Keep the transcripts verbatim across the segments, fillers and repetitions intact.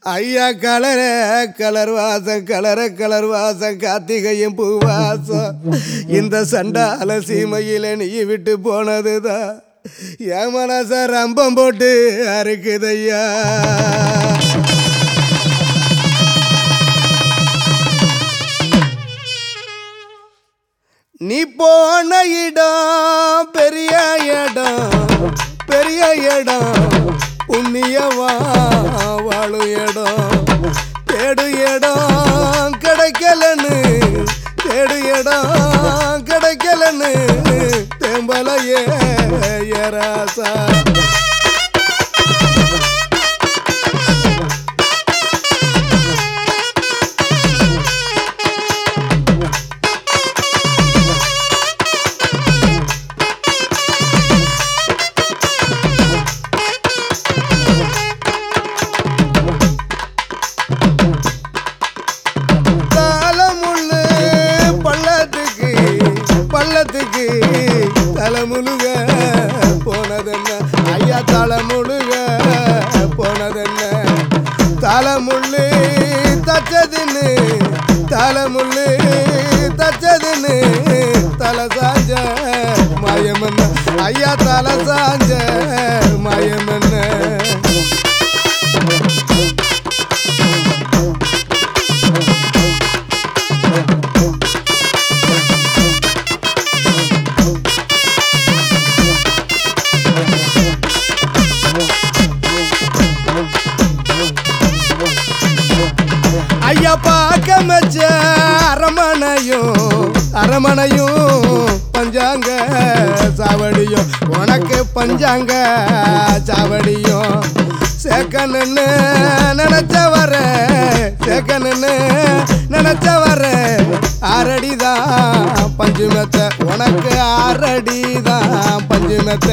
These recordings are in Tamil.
ஐயா கலர கலர் வாசம் கலர கலர் வாசம் கார்த்திகையும் பூவாசம் இந்த சண்டால சீமையில நீ விட்டு போனதுதான் என் மனச ரம்பம் போட்டு அறுக்குதையா. நீ போன இடம் பெரிய இடம் பெரிய இடம் புண்ணியவா வாழும் இடம் தேடு இடம் கிடைக்கலன்னு தேடு இடம் கிடைக்கலன்னு தேம்பலையே ஏராசா. பள்ளத்துக்கு தலைமுழுக போனதென்ன ஐயா தலைமுழுக போனதென்ன தலைமுள்ளு தச்சதுன்னு தலைமுள்ளு தச்சதுன்னு தலை சாஞ்ச மாயமன்ன ஐயா தலை சாஞ்ச மாயமன்ன. ஐயா பார்க்க மச்ச அரமனையும் அரமனையும் பஞ்சாங்க சாவடியும் உனக்கு பஞ்சாங்க சாவடியும் சேக்கன்னு நினைச்ச வர சேக்கன்னு நினைச்ச வர ஆறடிதான் பஞ்சுமெத்த உனக்கு ஆறடிதான் பஞ்சுமெத்த.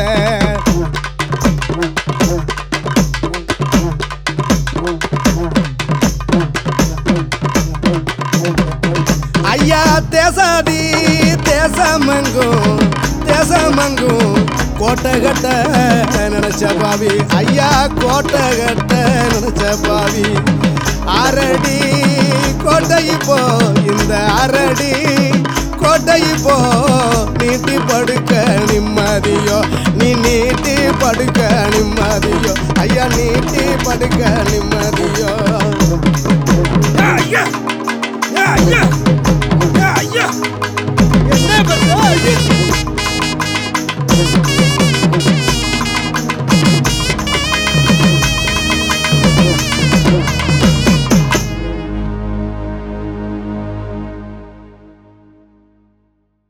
ஐயா தேசாதி தேசமங்கும் தேசமங்கும் கோட்டை கட்ட நினைச்ச பாவி ஐயா கோட்டை கட்ட நினைச்ச பாவி அரடி கோட்டை இப்போ இந்த அரடி கோட்டை இப்போ நீட்டி படுக்க நிம்மதியோ நீ நீட்டி படுக்க நிம்மதியோ ஐயா நீட்டி படுக்க நிம்மதி.